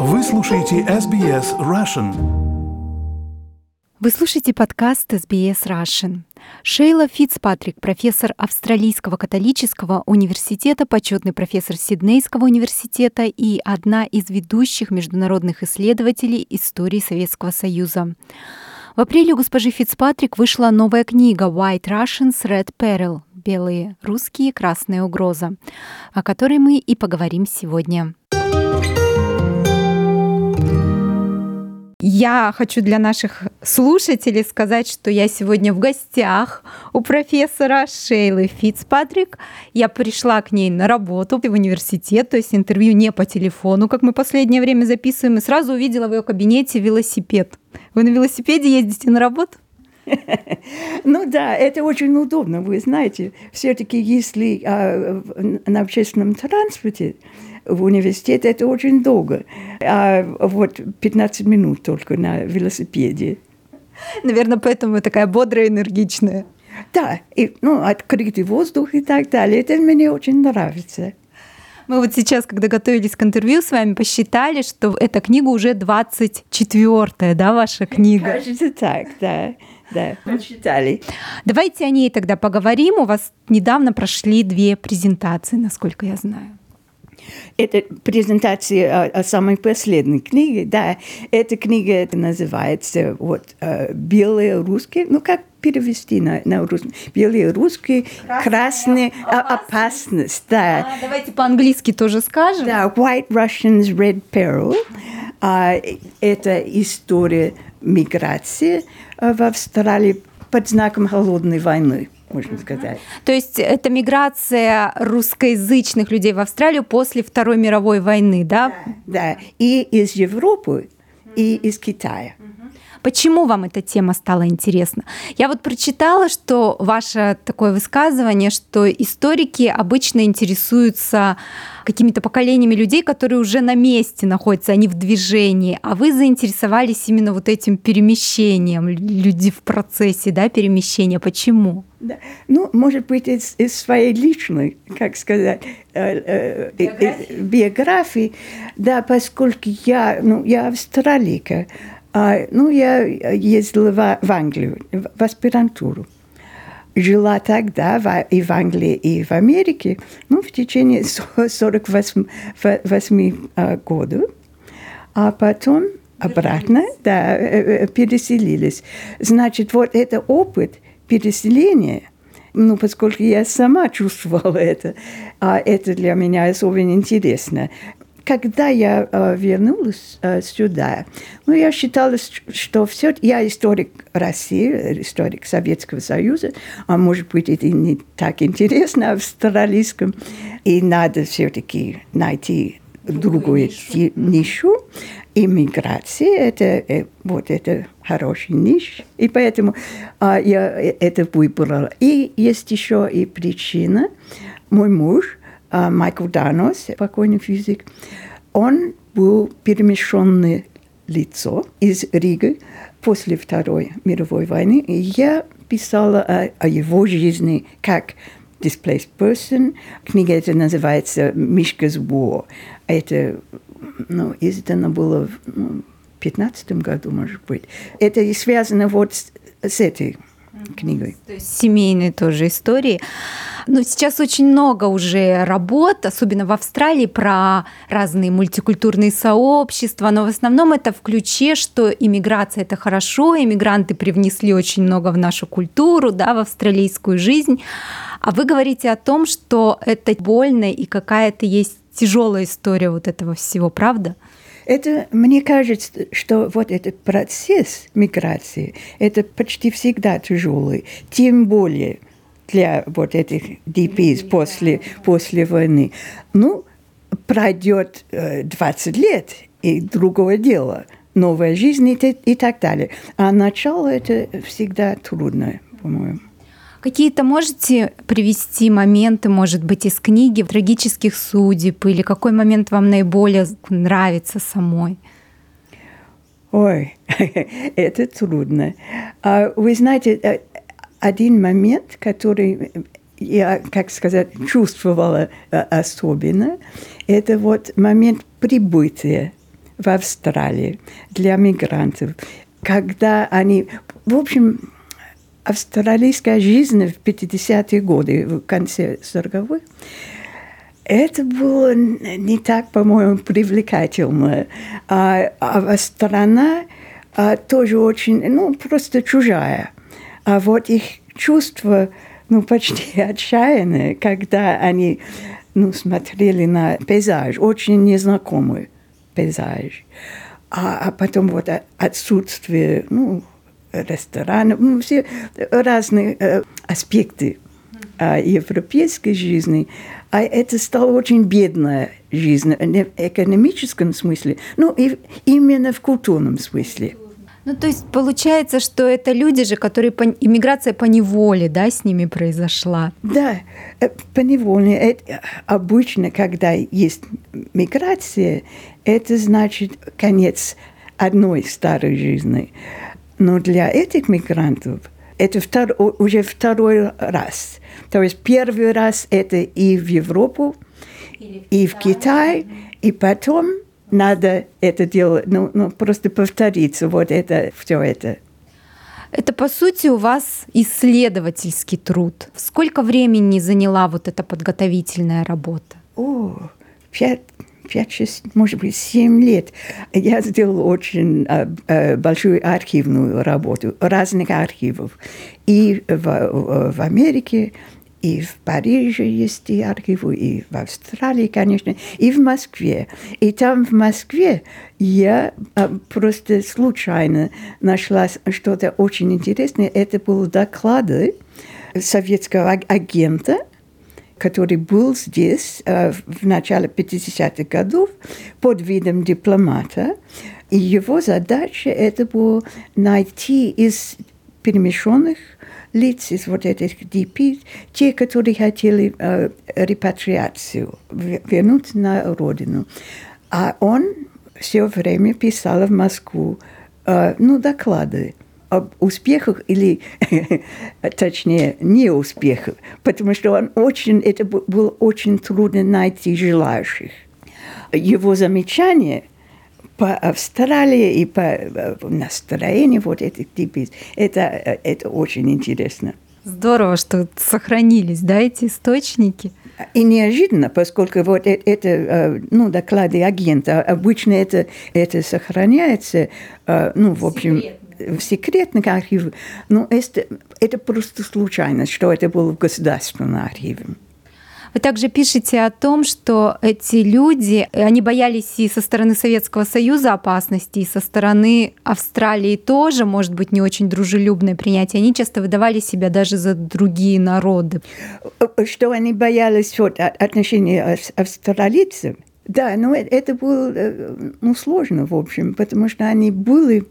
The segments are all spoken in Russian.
Вы слушаете SBS Russian. Вы слушаете подкаст SBS Russian. Шейла Фицпатрик, профессор Австралийского католического университета, почетный профессор Сиднейского университета и одна из ведущих международных исследователей истории Советского Союза. В апреле у госпожи Фицпатрик вышла новая книга «White Russians, Red Peril» — «Белые русские, красная угроза», о которой мы и поговорим сегодня. Я хочу для наших слушателей сказать, что я сегодня в гостях у профессора Шейлы Фицпатрик. Я пришла к ней на работу в университет, то есть интервью не по телефону, как мы последнее время записываем, и сразу увидела в ее кабинете велосипед. Вы на велосипеде ездите на работу? Ну да, это очень удобно, вы знаете. Все-таки если на общественном транспорте в университет, это очень долго. А вот 15 минут только на велосипеде. Наверное, поэтому вы такая бодрая, энергичная. Да, и, открытый воздух и так далее. Это мне очень нравится. Мы вот сейчас, когда готовились к интервью с вами, посчитали, что эта книга уже 24-я, да, ваша книга? Кажется так, да. Да, посчитали. Давайте о ней тогда поговорим. У вас недавно прошли 2 презентации, насколько я знаю. Это презентация о самой последней книге, да. Эта книга называется «Белые русские», как перевести на русский? «Белые русские, красная опасность», да. Давайте по-английски тоже скажем. Да, «White Russians, Red Peril». Это история миграции в Австралии под знаком холодной войны, можно сказать. То есть это миграция русскоязычных людей в Австралию после Второй мировой войны, да? Да, и из Европы, и из Китая. Почему вам эта тема стала интересна? Я вот прочитала, что ваше такое высказывание, что историки обычно интересуются какими-то поколениями людей, которые уже на месте находятся, они в движении, а вы заинтересовались именно вот этим перемещением, люди в процессе, да, перемещения. Почему? Да. Может быть, из своей личной, как сказать, биографии, да, поскольку я австралийка. Я ездила в Англию, в аспирантуру. Жила тогда и в Англии, и в Америке, в течение 48 годов. А потом обратно, переселились. Значит, вот это опыт переселения, поскольку я сама чувствовала это для меня особенно интересно. Когда я вернулась сюда, я считала, что я историк России, историк Советского Союза, а может быть, это не так интересно австралийском, и надо все-таки найти другую нишу. Иммиграция – это хороший ниш, и поэтому я это выбрала. И есть еще и причина. Мой муж – Майкл Данос, покойный физик, он был перемещенное лицо из Риги после Второй мировой войны. И я писала о его жизни как displaced person. Книга эта называется «Mishka's War». Это издано было в 2015 году, может быть. Это и связано с этой книгой. То есть семейные тоже истории. Сейчас очень много уже работ, особенно в Австралии, про разные мультикультурные сообщества, но в основном это в ключе, что иммиграция – это хорошо, иммигранты привнесли очень много в нашу культуру, да, в австралийскую жизнь. А вы говорите о том, что это больно и какая-то есть тяжелая история вот этого всего, правда? Мне кажется, что вот этот процесс миграции, это почти всегда тяжелый, тем более для вот этих DPs после войны. Пройдет 20 лет, и другое дело, новая жизнь и так далее. А начало это всегда трудно, по-моему. Какие-то можете привести моменты, может быть, из книги трагических судеб, или какой момент вам наиболее нравится самой? Ой, это трудно. Вы знаете, один момент, который я, как сказать, чувствовала особенно, это вот момент прибытия в Австралии для мигрантов, когда они... В общем, австралийская жизнь в 50-е годы, в конце 40-х, это было не так, по-моему, привлекательно. А страна тоже очень, ну, просто чужая. А вот их чувство, ну, почти отчаянное, когда они, ну, смотрели на пейзаж, очень незнакомый пейзаж. А потом вот отсутствие, ну, ресторанов, ну, все разные аспекты европейской жизни. А это стала очень бедная жизнь в экономическом смысле, ну, и именно в культурном смысле. Ну, то есть получается, что это люди же, которые иммиграция по неволе, да, с ними произошла? Да, поневоле. Обычно, когда есть миграция, это значит конец одной старой жизни. Но для этих мигрантов это уже второй раз. То есть первый раз это и в Европу, и в Китай, и потом надо это делать, ну просто повториться, вот это, все это. Это, по сути, у вас исследовательский труд. Сколько времени заняла вот эта подготовительная работа? 5-6, может быть, 7 лет. Я сделала очень большую архивную работу, разных архивов. И в Америке, и в Париже есть и архивы, и в Австралии, конечно, и в Москве. И там, в Москве, я просто случайно нашла что-то очень интересное. Это были доклады советского агента, который был здесь в начале 50-х годов под видом дипломата. И его задача это было найти из перемещенных лиц, из вот этих DP, те, которые хотели репатриацию, вернуться на родину. А он все время писал в Москву доклады об успехах или, точнее, неуспехах, потому что это было очень трудно найти желающих. Его замечания по Австралии и по настроению вот этих типов, это очень интересно. Здорово, что сохранились, да, эти источники. И неожиданно, поскольку вот это доклады агента, обычно это сохраняется, в общем, в секретных архивах, но это просто случайно, что это было в государственном архиве. Вы также пишете о том, что эти люди, они боялись и со стороны Советского Союза опасности, и со стороны Австралии тоже, может быть, не очень дружелюбное принятие. Они часто выдавали себя даже за другие народы. Что они боялись отношения австралийцев? Да, но это было сложно, в общем, потому что они были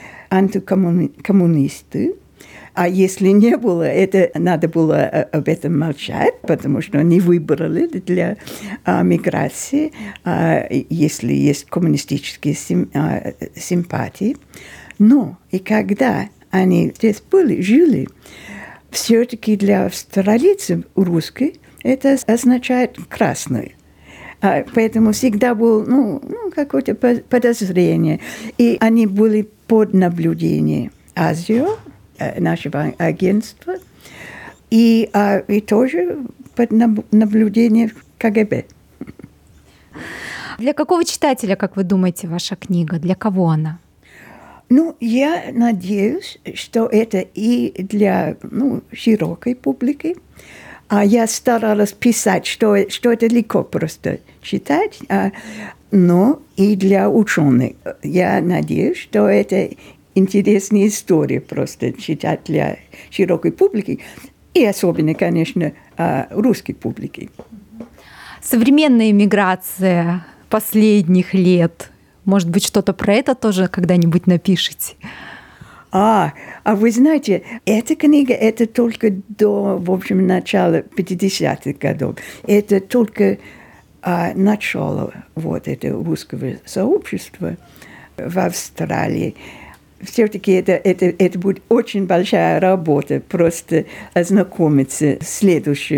антикоммунисты. А если не было, это надо было об этом молчать, потому что они выбрали для миграции, если есть коммунистические симпатии. Но и когда они здесь жили, все-таки для австралийцев русский это означает красный. Поэтому всегда было какое-то подозрение. И они были под наблюдением Азии, нашего агентства, и тоже под наблюдением КГБ. Для какого читателя, как вы думаете, ваша книга? Для кого она? Я надеюсь, что это и для широкой публики. Я старалась писать, что это легко просто читать, но и для ученых. Я надеюсь, что это интересная история просто читать для широкой публики и особенно, конечно, русской публики. Современная миграция последних лет. Может быть, что-то про это тоже когда-нибудь напишите? А вы знаете, эта книга, это только до, в общем, начала 50-х годов. Это только начало вот этого русского сообщества в Австралии. Все-таки это будет очень большая работа, просто ознакомиться с следующей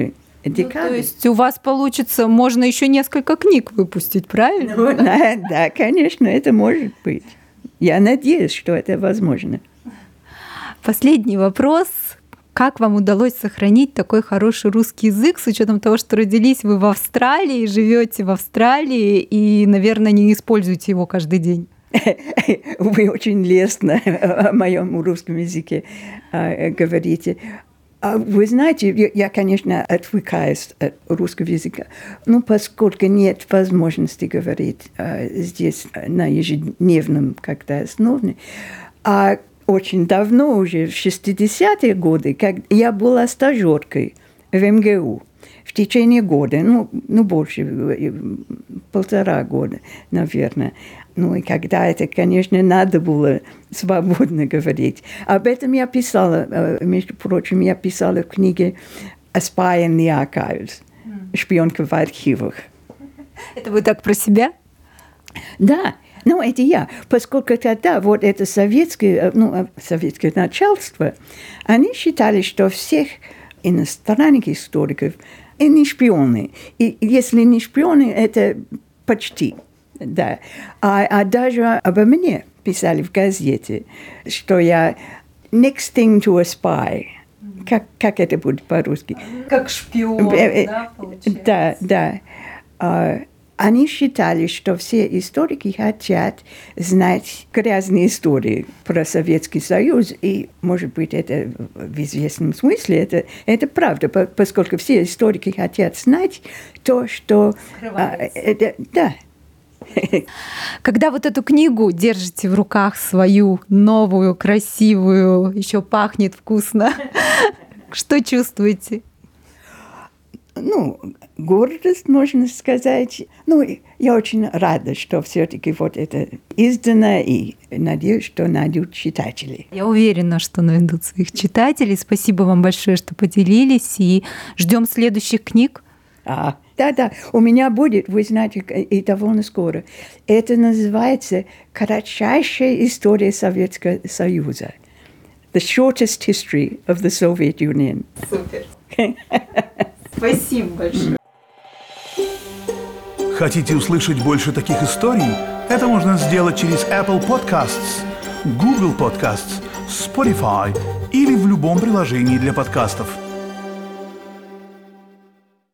декады. То есть у вас получится, можно еще несколько книг выпустить, правильно? Ну, да, конечно, это может быть. Я надеюсь, что это возможно. Последний вопрос. Как вам удалось сохранить такой хороший русский язык с учетом того, что родились вы в Австралии, живете в Австралии и, наверное, не используете его каждый день? Вы очень лестно о моем русском языке говорите. Вы знаете, я, конечно, отвыкаюсь от русского языка, но поскольку нет возможности говорить здесь на ежедневном как-то основе, а очень давно, уже в 60-е годы, как я была стажеркой в МГУ в течение года, больше, 1,5 года, наверное. Ну и когда это, конечно, надо было свободно говорить. Об этом я писала, между прочим, я писала в книге «Spy in the Archives», «Шпионка в архивах». Это вы так про себя? Да, это я, поскольку тогда вот это советское начальство, они считали, что всех иностранных историков не шпионы. И если не шпионы, это почти. Да. А даже обо мне писали в газете, что я next thing to a spy. Как это будет по-русски? Как шпион, да, получается? Да. Они считали, что все историки хотят знать грязные истории про Советский Союз, и, может быть, это в известном смысле, это правда, поскольку все историки хотят знать то, что... Да. Когда вот эту книгу держите в руках свою, новую, красивую, еще пахнет вкусно, что чувствуете? Гордость, можно сказать. Я очень рада, что все-таки вот это издано, и надеюсь, что найдут читателей. Я уверена, что найдут своих читателей. Спасибо вам большое, что поделились, и ждем следующих книг. Да, у меня будет, вы знаете, и довольно скоро. Это называется «Кратчайшая история Советского Союза». The shortest history of the Soviet Union. Супер. Спасибо большое. Хотите услышать больше таких историй? Это можно сделать через Apple Podcasts, Google Podcasts, Spotify или в любом приложении для подкастов.